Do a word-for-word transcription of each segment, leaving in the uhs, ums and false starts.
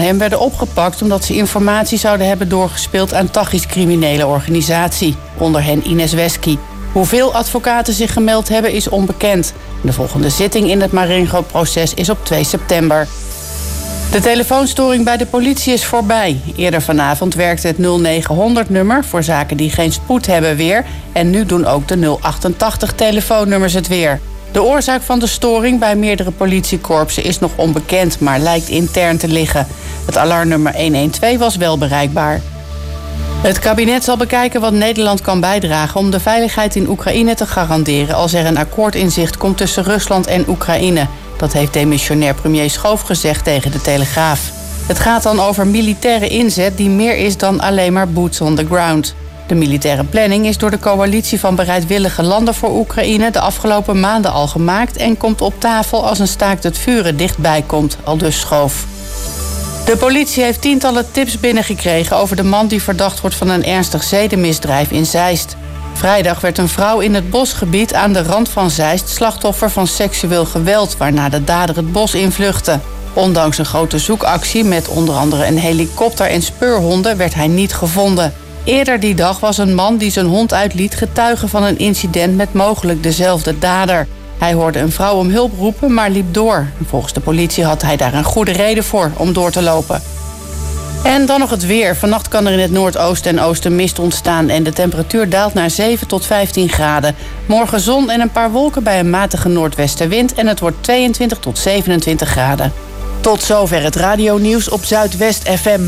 hem werden opgepakt omdat ze informatie zouden hebben doorgespeeld aan Tachi's criminele organisatie. Onder hen Ines Wesky. Hoeveel advocaten zich gemeld hebben is onbekend. De volgende zitting in het Marengo-proces is op twee september. De telefoonstoring bij de politie is voorbij. Eerder vanavond werkte het nul negen honderd nummer voor zaken die geen spoed hebben weer. En nu doen ook de nul achtentachtig telefoonnummers het weer. De oorzaak van de storing bij meerdere politiekorpsen is nog onbekend, maar lijkt intern te liggen. Het alarmnummer honderdtwaalf was wel bereikbaar. Het kabinet zal bekijken wat Nederland kan bijdragen om de veiligheid in Oekraïne te garanderen als er een akkoord in zicht komt tussen Rusland en Oekraïne. Dat heeft demissionair premier Schoof gezegd tegen de Telegraaf. Het gaat dan over militaire inzet die meer is dan alleen maar boots on the ground. De militaire planning is door de coalitie van bereidwillige landen voor Oekraïne de afgelopen maanden al gemaakt en komt op tafel als een staakt het vuren dichtbij komt, aldus Schoof. De politie heeft tientallen tips binnengekregen over de man die verdacht wordt van een ernstig zedenmisdrijf in Zeist. Vrijdag werd een vrouw in het bosgebied aan de rand van Zeist slachtoffer van seksueel geweld, waarna de dader het bos invluchtte. Ondanks een grote zoekactie met onder andere een helikopter en speurhonden werd hij niet gevonden. Eerder die dag was een man die zijn hond uitliet getuige van een incident met mogelijk dezelfde dader. Hij hoorde een vrouw om hulp roepen, maar liep door. Volgens de politie had hij daar een goede reden voor om door te lopen. En dan nog het weer. Vannacht kan er in het noordoosten en oosten mist ontstaan en de temperatuur daalt naar zeven tot vijftien graden. Morgen zon en een paar wolken bij een matige noordwestenwind en het wordt tweeëntwintig tot zevenentwintig graden. Tot zover het radionieuws op Zuidwest F M.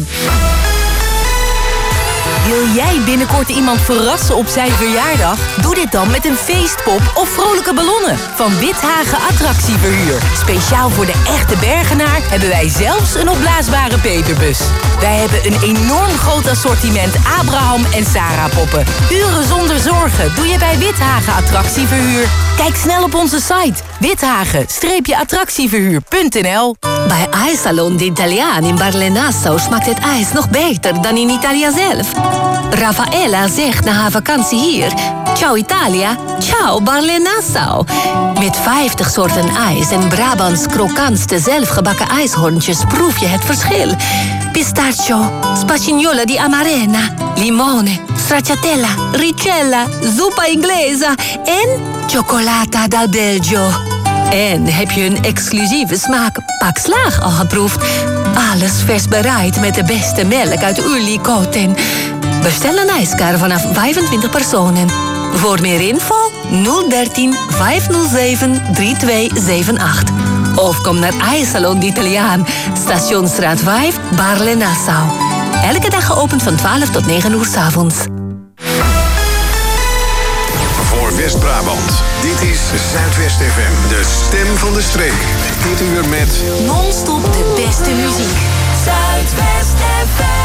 Wil jij binnenkort iemand verrassen op zijn verjaardag? Doe dit dan met een feestpop of vrolijke ballonnen van Withagen Attractieverhuur. Speciaal voor de echte Bergenaar hebben wij zelfs een opblaasbare peperbus. Wij hebben een enorm groot assortiment Abraham en Sarah poppen. Uren zonder zorgen doe je bij Withagen Attractieverhuur. Kijk snel op onze site withagen attractieverhuur punt n l. Bij IJssalon de Italiaan in Barle-Nassau smaakt het ijs nog beter dan in Italië zelf. Raffaella zegt na haar vakantie hier: ciao Italia, ciao Barle-Nassau. Met vijftig soorten ijs en Brabants krokantste zelfgebakken ijshorntjes proef je het verschil. Pistachio, spagnola di Amarena, limone, stracciatella, ricella, zuppa inglesa en cioccolata dal Belgio. En heb je een exclusieve smaak Pak Slaag al geproefd? Alles vers bereid met de beste melk uit Ulikoten. Bestel een ijskar vanaf vijfentwintig personen. Voor meer info nul dertien vijfhonderdzeven drieëntwintig zevenentachtig. Of kom naar IJssalon de Italiaan, Stationsstraat vijf, Barle-Nassau. Elke dag geopend van twaalf tot negen uur 's avonds. Voor West-Brabant, dit is Zuidwest F M, de stem van de streek. Dit uur met Non-stop de beste muziek. Zuidwest F M.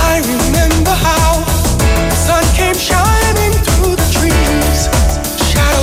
Shining through the trees, shadows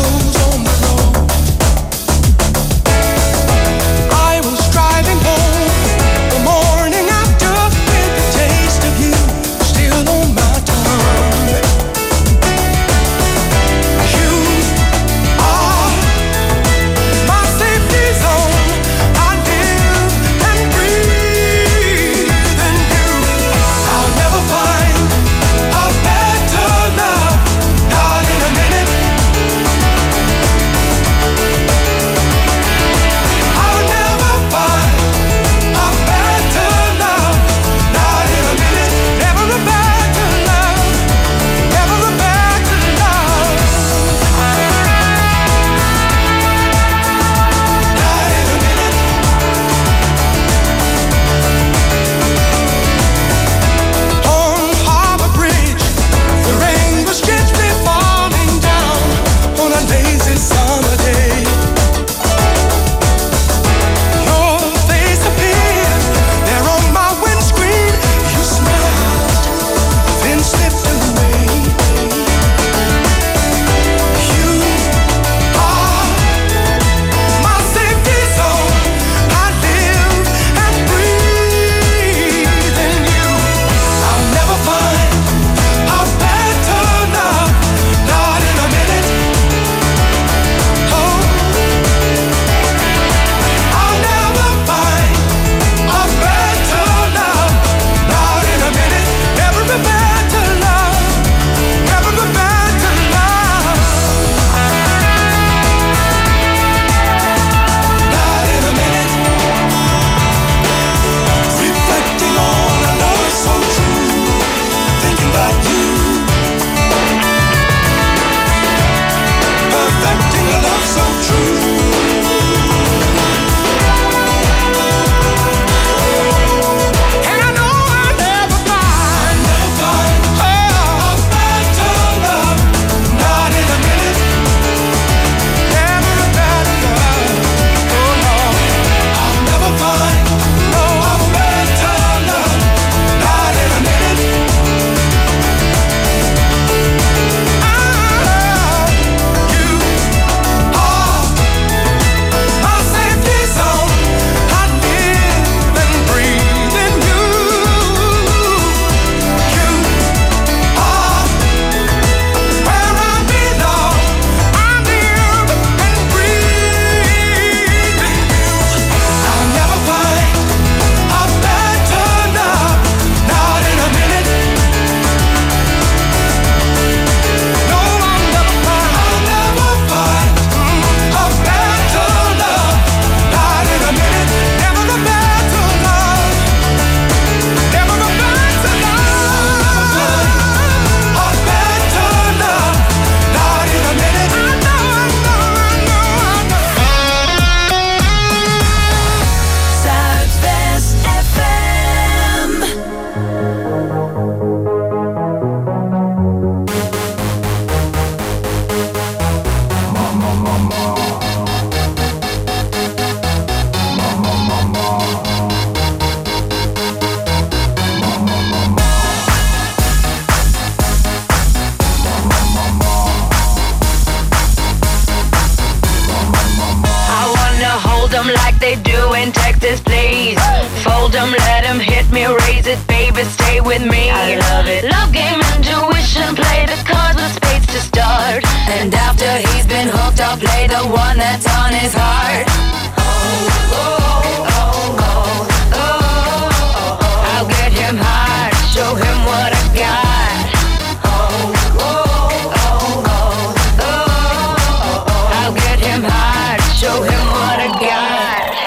like they do in Texas, please. Fold them, let them hit me, raise it, baby, stay with me. I love it. Love game, intuition, play the cards with spades to start. And after he's been hooked, I'll play the one that's on his heart. Oh, oh, oh, oh, oh, oh, oh. I'll get him hard, show him what I got. Oh, oh, oh, oh, oh, oh. I'll get him hard, show him what I got.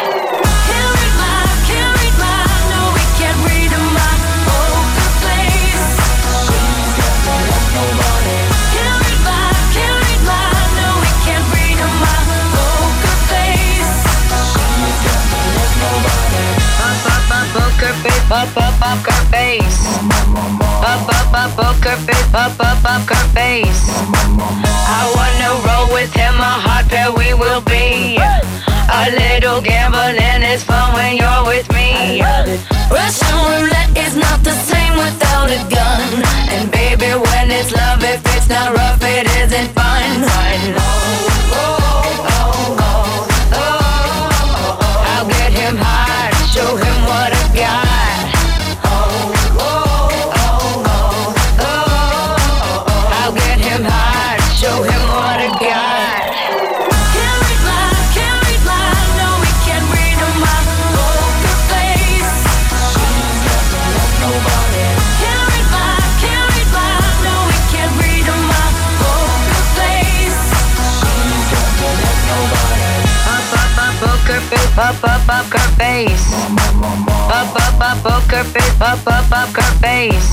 Up, up, up her face. Up, up, up, poker face. Up, up, up her face. I wanna roll with him, a hot pair we will be. A little gambling is fun when you're with me. Russian roulette is not the same without a gun. And baby, when it's love, if it's not rough, it isn't fun. Fun. Oh, oh, oh, oh, oh. I'll get him hard, show him what I got. Show him what I got. Can't read my, can't read my, no, we can't read my poker face. She's got to love nobody. Can't read my, can't read my, no, we can't read my poker face. She's got to love nobody. Up, up, up, poker face, up, up, up, her face. Up, up, up, poker face, up, up, up, her face.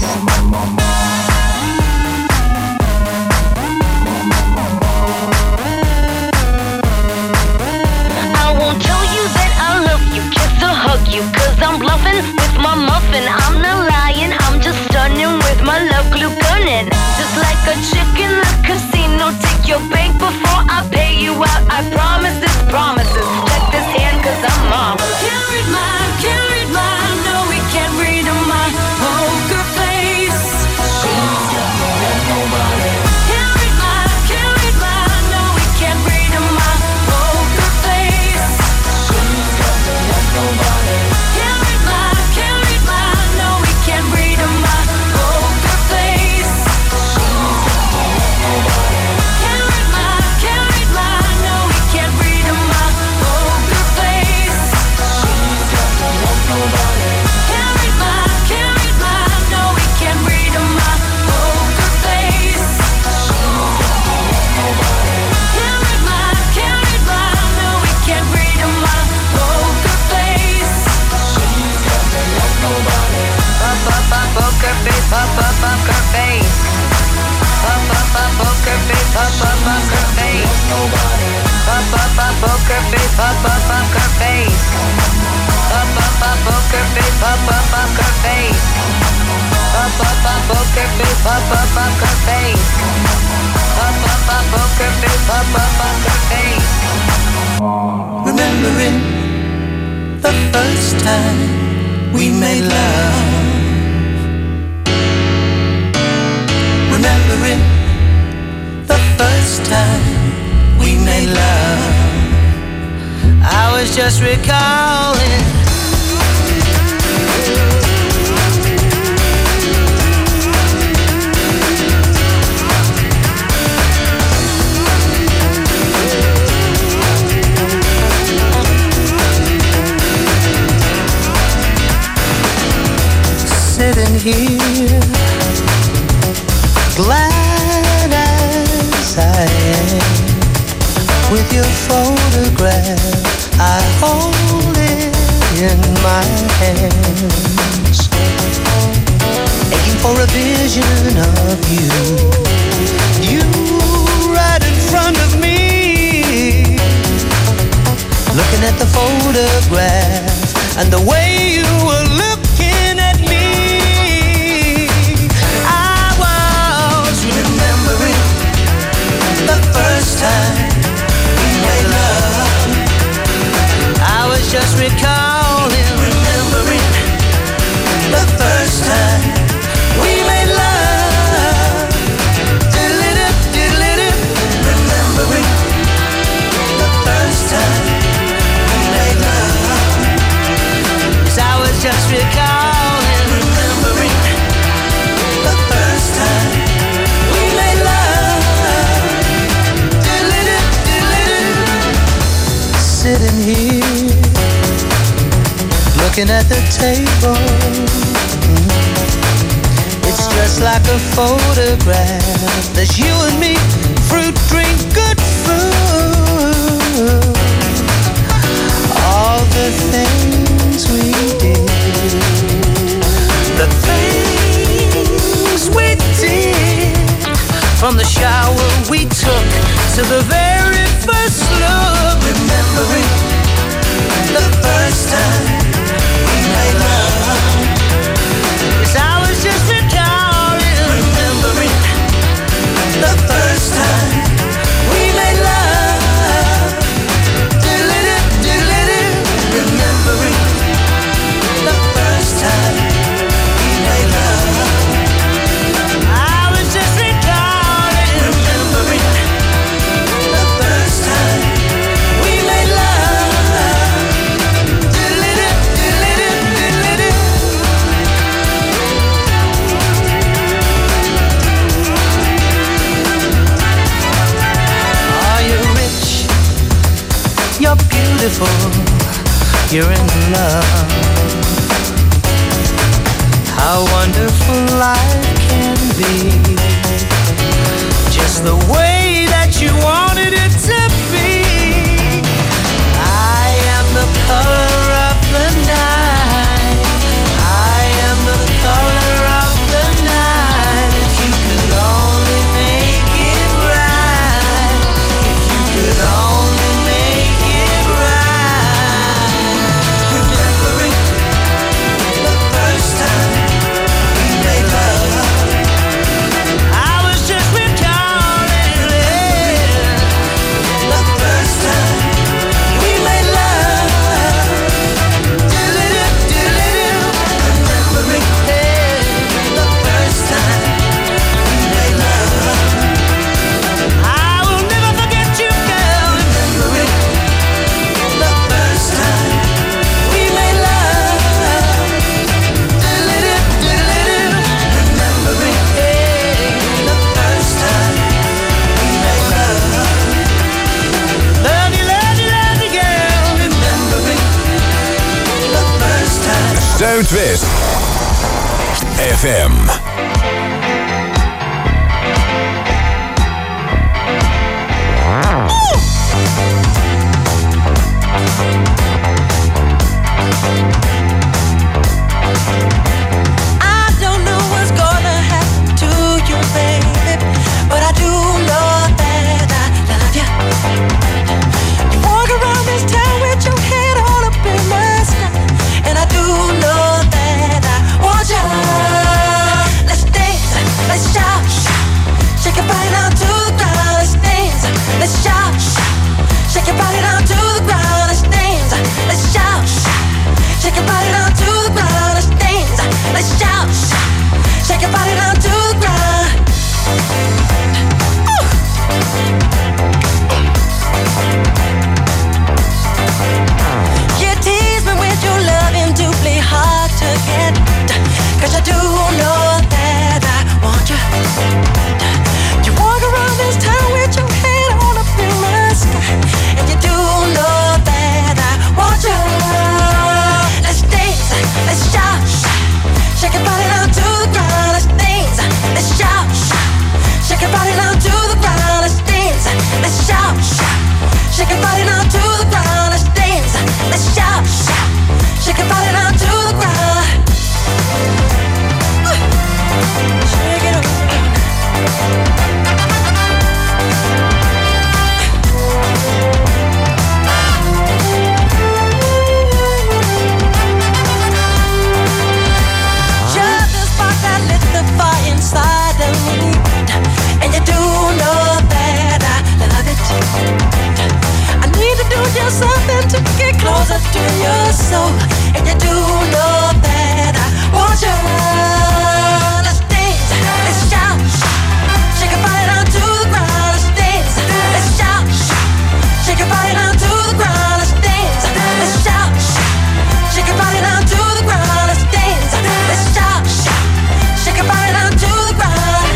Hug you, cause I'm bluffing with my muffin. I'm not lying, I'm just stunning with my love glue gunning. Just like a chick in the casino, take your bank before I pay you out. I promise this promises. Check this hand cause I'm marvelous. Can't read my, can't read my, no we can't read my poker face. She's got no love nobody. Can't read my, can't read my, no we can't read my poker face. She's got no love nobody. Poker face, up, up, up her face. Up, up, up, poker face, up, up, up her face. Up, up, up, poker face, up, up, up her face. Up, up, up, poker face, up, up, up her face. Up, up, up, poker face, up, up, up her face. Up, up, up, poker face, up, up, up her face. Remembering the first time we made love. Remembering the first time we made love. I was just recalling sitting here, glad as I am, with your photograph, I hold it in my hands, aching for a vision of you, you right in front of me, looking at the photograph and the way you were looking at me. I was remembering the first time we made love. I was just recalling, remembering the first time we made love. Diddle-it-up, diddle-it-up, remembering the first time we made love. sitting here, looking at the table. It's just like a photograph. There's you and me, fruit, drink, good food. All the things we did, the things we did, from the shower we took to the very first look. Remembering the first time we made love, 'cause I was just recalling. Remembering the first time we made love. Do-li-do, do-li-do. Remembering the first time we made love. I was just recalling. Remembering the first time we made love. Do-li-do, do-li-do, do-li-do. Are you rich? You're beautiful. You're in love. How wonderful life can be. Just the way that you wanted it to be. I am the color of the night. I am the color of the night. If you could only make it right. If you could only make it right. Remembering the first time we made love. I was just recalling it. The first time we made love. Do-li-do, do-li-do. Remembering the first time we made love. I will never forget you, girl. Remembering the first time we made love. Do-li-do, do-li-do. Remembering the first time we made love. Love you, love you, love you, girl. Remembering the first time. Zuidwest F M. I don't know what's gonna happen to you, baby, but I do know that I love you. You walk around this town with your head all up in the sky, and I do know that I want you. Let's dance, let's shout, shake your body down to the ground. Let's dance, let's shout, shake your body down to the ground. Let's dance, let's shout, shake your body down to the ground. Let's dance, let's shout, shake your body down to the ground. Ooh. You tease me with your loving, doubly hard to get, 'cause I do know that I want you. You walk around this town with your head all up in the sky, and you do know that I want you. Let's dance, let's shout, shake your body down to the ground. Let's dance, let's shout, shake your body down to the ground. Let's dance, let's shout, shake your body down to the ground. Let's dance, let's shout, shake your body down to the ground. Shake it up. Just the spark that lit the fire inside of me, and you do know that I love it. I need to do just something to get closer to your soul, and you do know that I want you. Let's dance, let's shout, shake your body down to the ground. Let's dance, let's shout, shake your body down to the ground. Let's dance, let's shout, shake your body down to the ground. Let's dance, let's shout, shake your body down to the ground.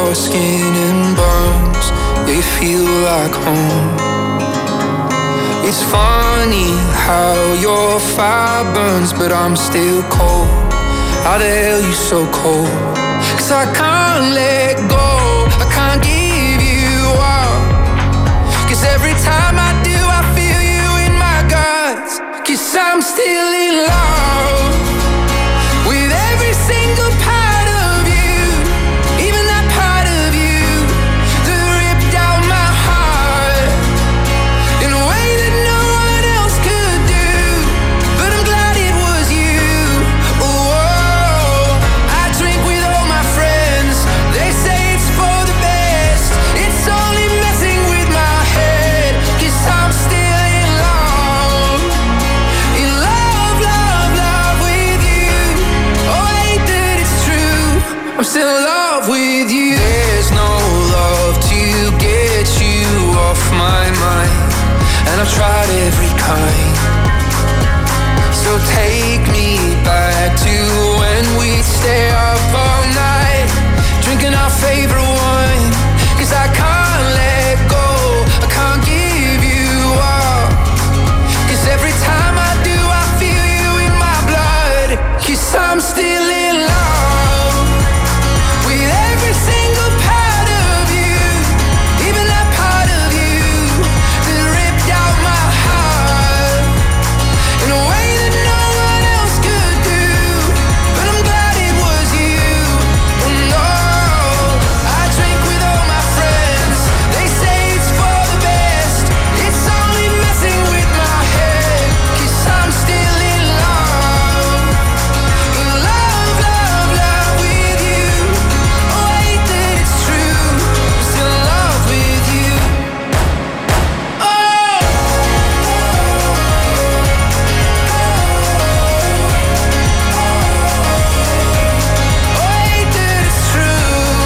your skin and bones, they feel like home. It's funny how your fire burns, but I'm still cold. How the hell you so cold? Cause I can't let go, I can't give you up. Cause every time I do, I feel you in my guts. Cause I'm still in love with every single part of you, even that part of you that ripped out my heart in a way that no one else could do. But I'm glad it was you. Oh, I drink with all my friends, they say it's for the best. It's only messing with my head, cause I'm still in love. In love, love, love with you. Oh, I hate that it's true, I'm still in love with you. There's no love to get you off my mind, and I've tried every kind. So take me back to when we'd stay up all night, drinking our favorite wine. Cause I can't let go, I can't give you up. Cause every time I do, I feel you in my blood. Cause I'm still in love with every single part of you, even that part of you that ripped out my heart in a way that no one else could do. But I'm glad it was you. Oh no, I drink with all my friends, they say it's for the best. It's only messing with my head, cause I'm still in love. In love, love, love with you. Oh, I hate that it's true, I'm still in love with you. Oh, oh, I hate that it's true.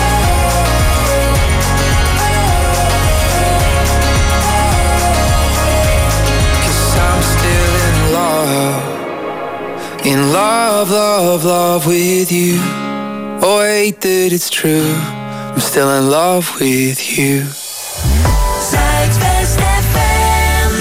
Cause I'm still in love. In love, love, love with you. Oh, I hate that it's true, I'm still in love with you. Zuidwest F M.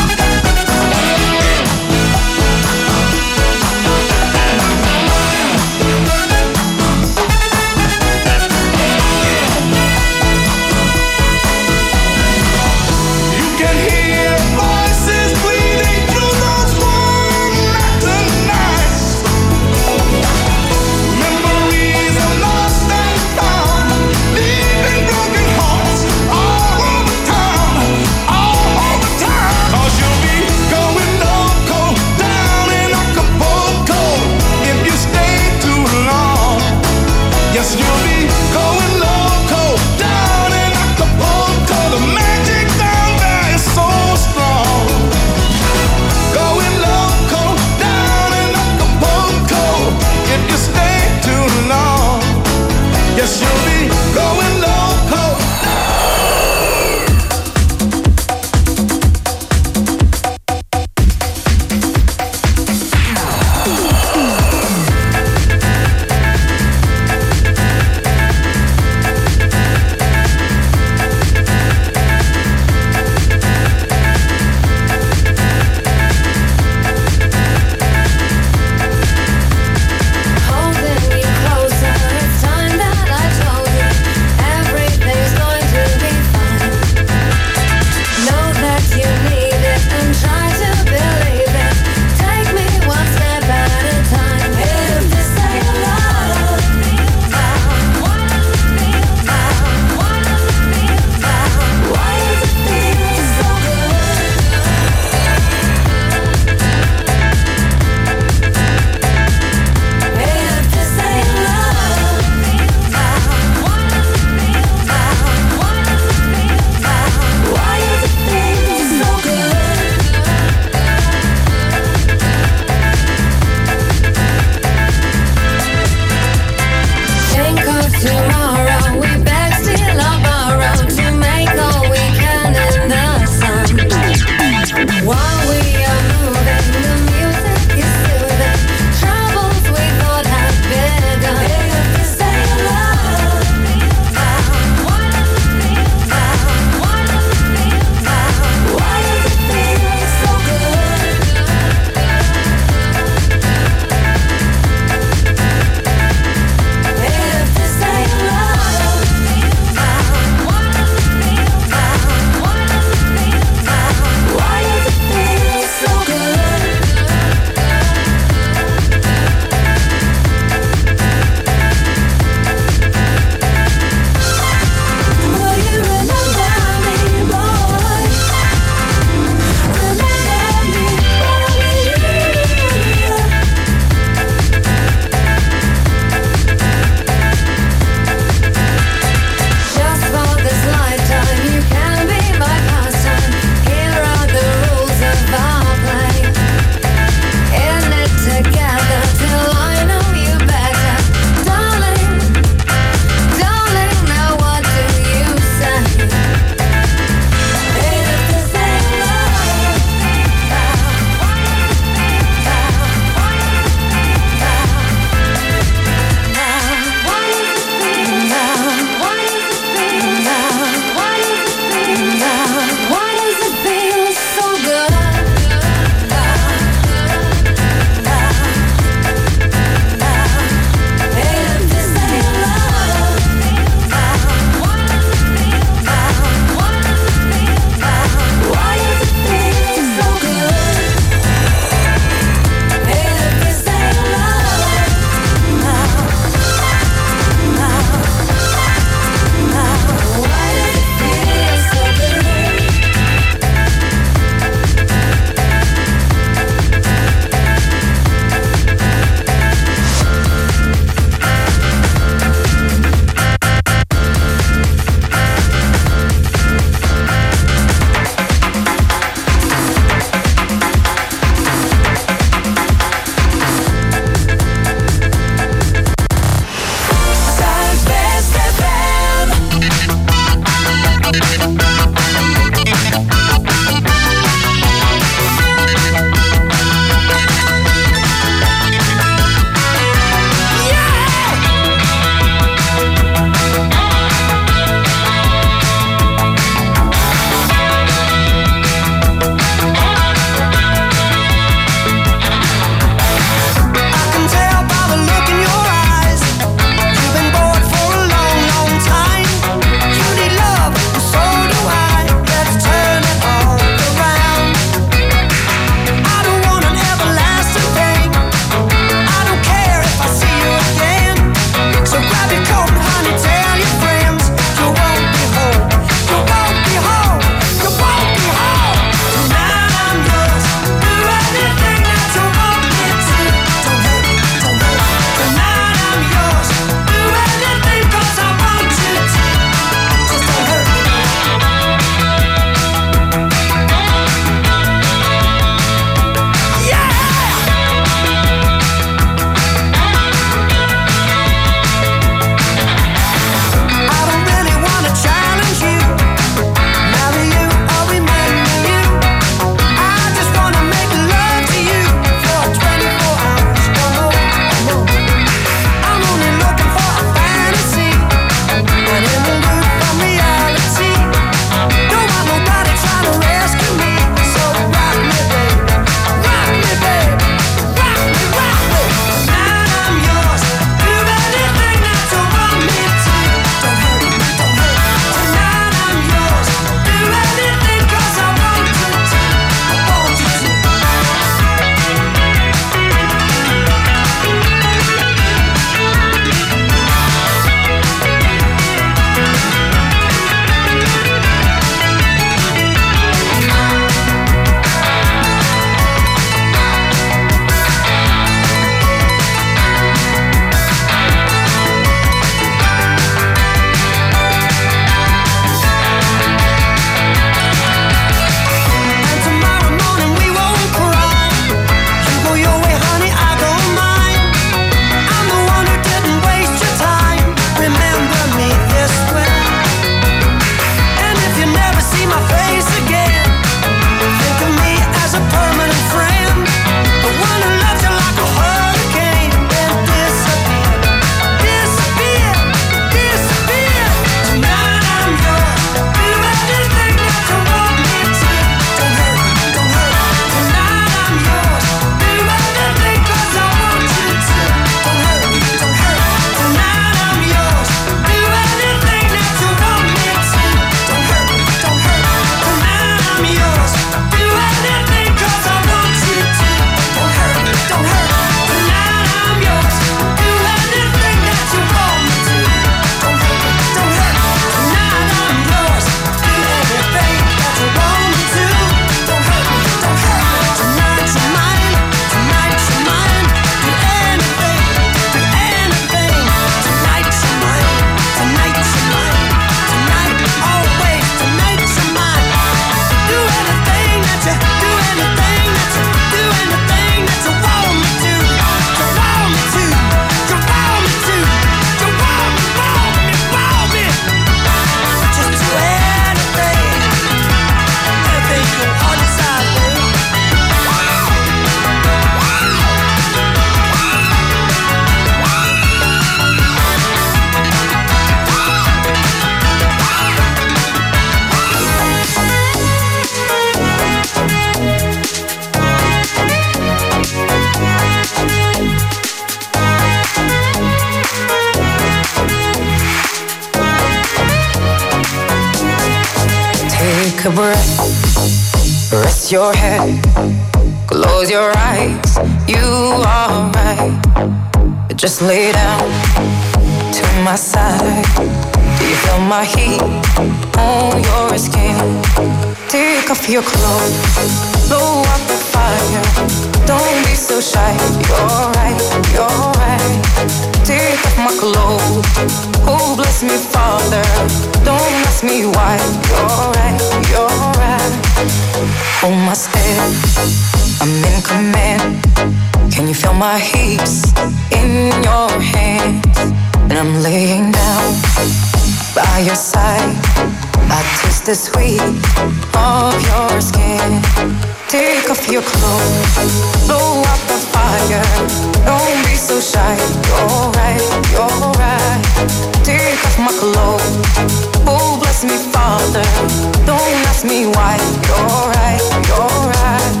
Take a breath, rest your head, close your eyes, you are right. Just lay down to my side. Do you feel my heat on your skin? Take off your clothes, blow up the fire. Don't be so shy, you're right, you're right. Take off my clothes, oh bless me Father. Don't ask me why, you're right, you're right. Hold my step, I'm in command. Can you feel my hips in your hands? And I'm laying down by your side. I taste the sweet of your skin. Take off your clothes, blow up the fire. Don't be so shy, you're right, you're right. Take off my clothes, oh bless me Father. Don't ask me why, you're right, you're right.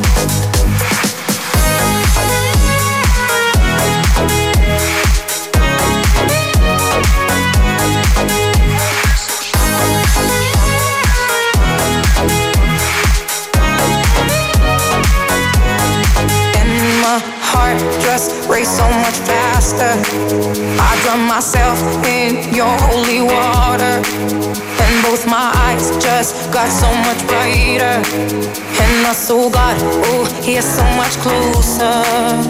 Heart just race so much faster. I drown myself in your holy water, and both my eyes just got so much brighter. And my soul got, oh, here so much closer.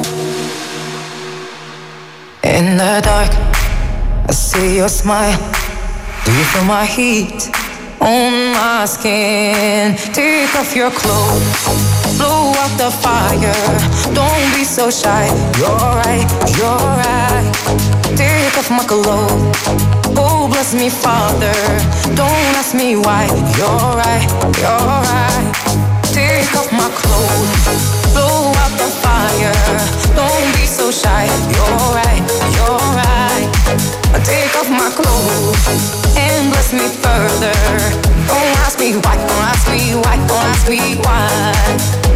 In the dark, I see your smile. Do you feel my heat on my skin? Take off your clothes, blow up the fire. Don't be so shy, you're right, you're right. Take off my clothes, oh bless me Father. Don't ask me why, you're right, you're right. Take off my clothes, blow up the fire. Don't be so shy, you're right, you're right. Take off my clothes and bless me further. Don't ask me why, don't ask me why, don't ask me why.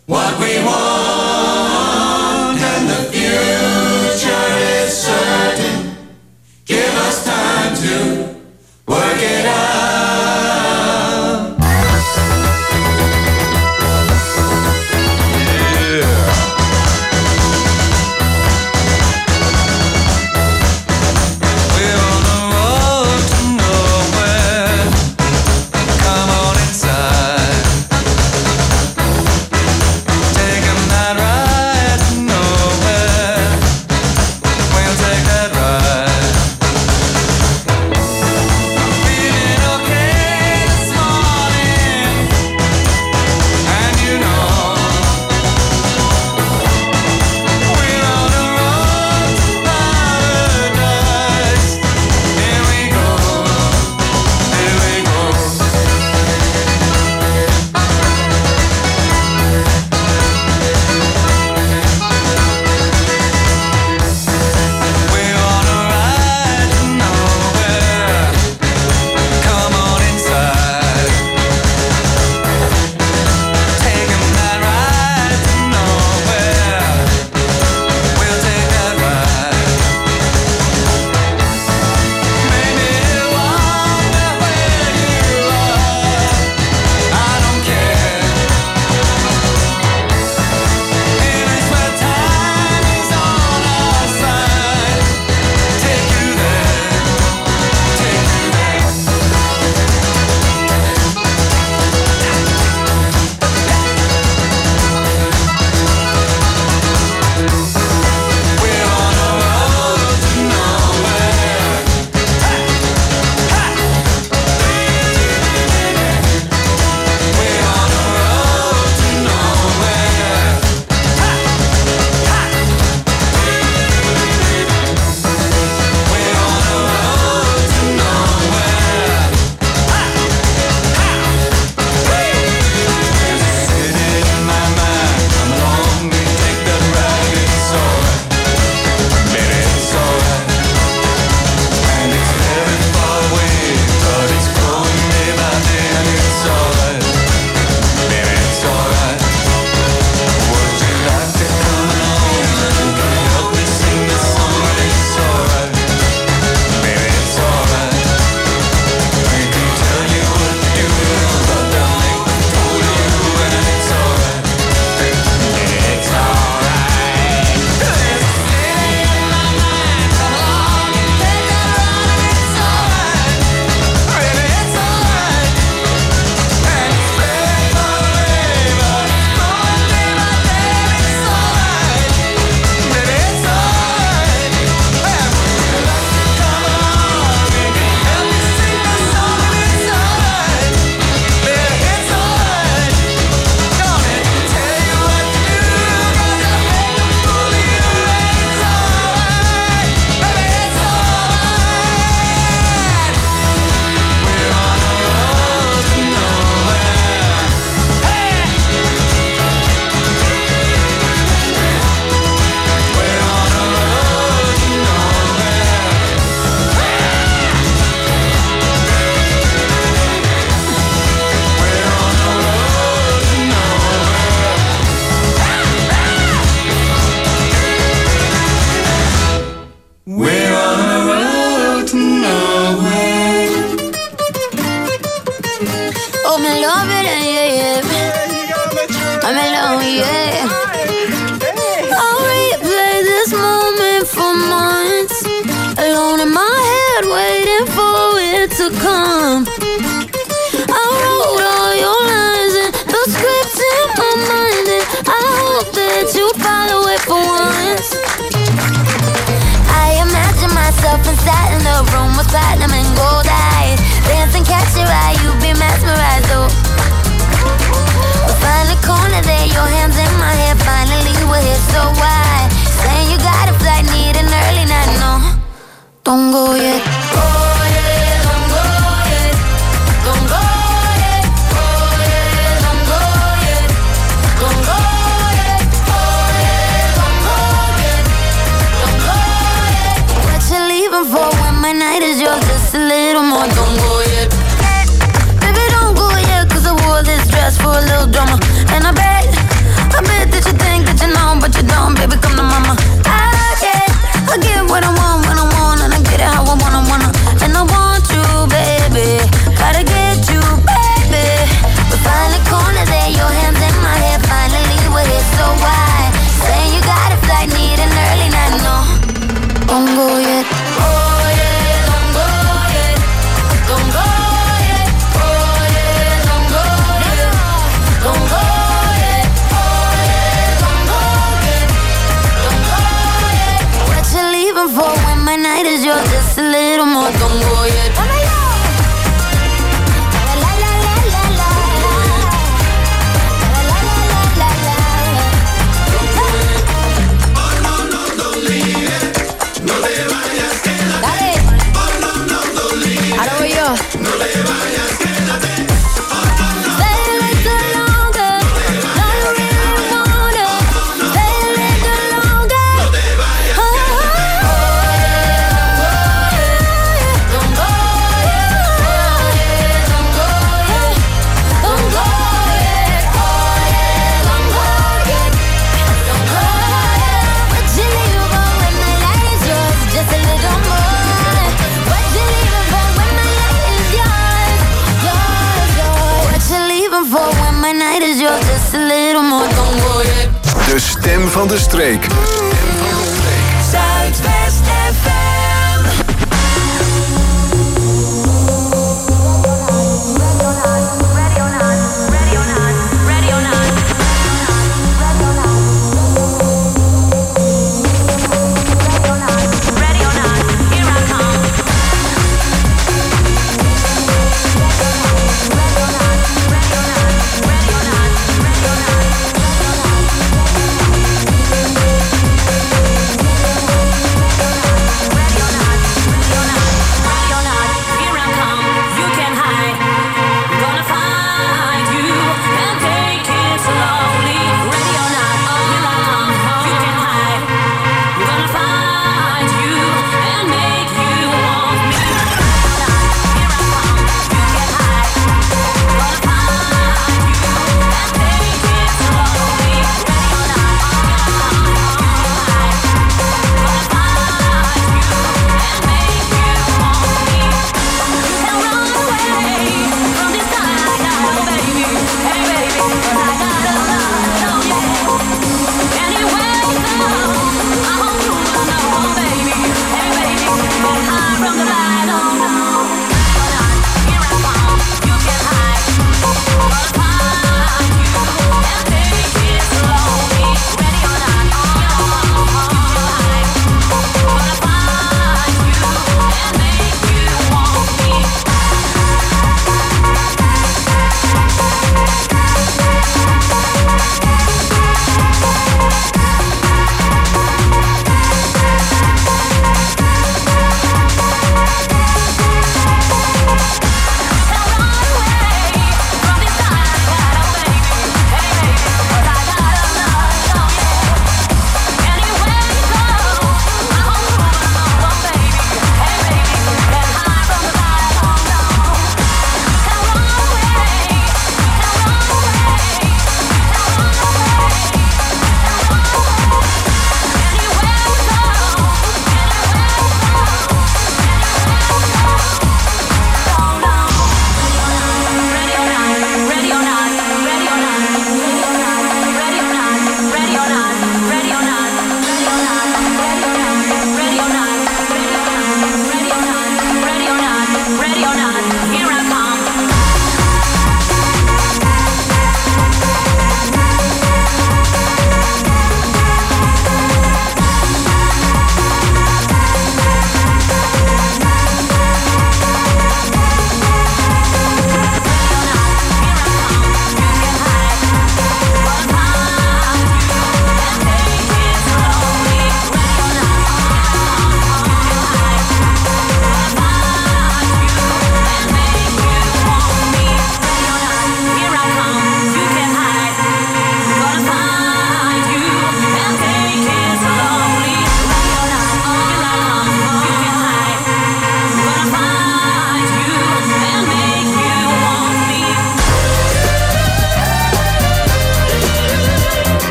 what we want, and the future is certain. Give us time to work it out. Inside in the room with platinum and gold eyes, dance and catch your eye, you be mesmerized. Oh, we'll find a corner there, your hands in my hair, girl, just a little more. Don't go yet. De stem van de streek. Zuidwest.